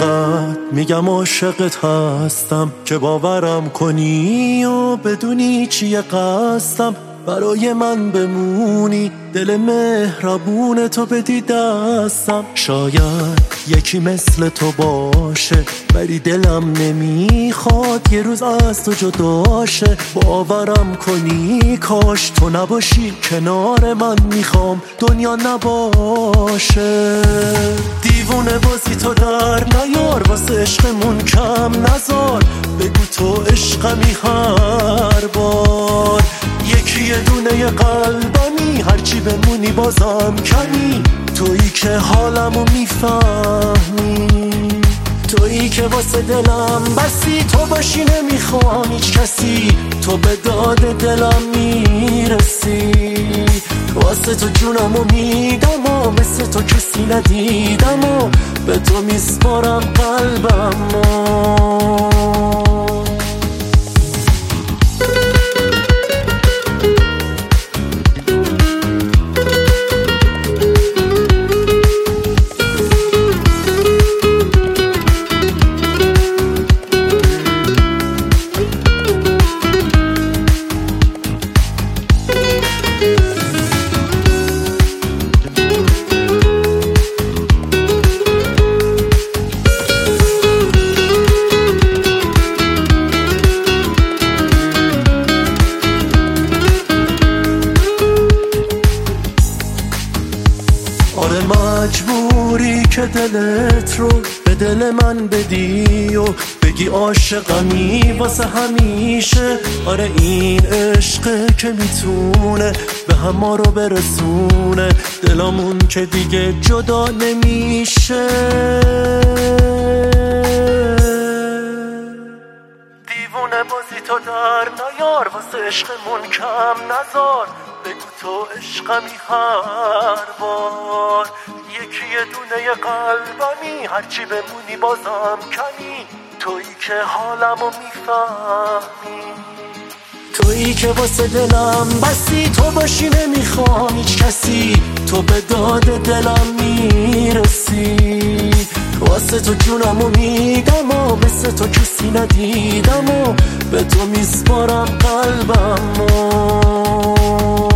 انقدر میگم عاشقت هستم که باورم کنی و بدونی چیه قصدم. برای من بمونی، دل مهربون تو بدی دستم. شاید یکی مثل تو باشه ولی دلم نمیخواد یه روز از تو جداشه. باورم کنی کاش تو نباشی کنار من، میخوام دنیا نباشه. دیوونه بازی تو در نیار، واسه عشقمون کم نزار. بگو تو عشقمی هر بار، یکی یه دونه قلبمی، هرچی بمونی بازم کمی. تویی که حالمو میفهمی، تویی که واسه دلم بسی. تو باشی نمیخوام هیچ کسی، تو به داد دلم میرسی. واسه تو جونمو میدم و مثل تو کسی ندیدم و به تو میسپارم قلبمو. آره مجبوری که دلت رو به دل من بدی و بگی عاشقمی واسه همیشه. آره این عشقه که میتونه به همه رو برسونه، دلمون که دیگه جدا نمیشه. دیوونه بازی تو در نیار، واسه عشقمون کم نزار. بگو تو عشقمی هر بار، یکی یه دونه قلبمی، هرچی بمونی بازم کمی. تویی که حالمو میفهمی، تویی که واسه دلم بسی. تو باشی نمیخوام هیچ کسی، تو به داد دلم میرسی. واسه تو جونمو میدم و مثل تو کسی ندیدم و به تو میسپارم قلبمو.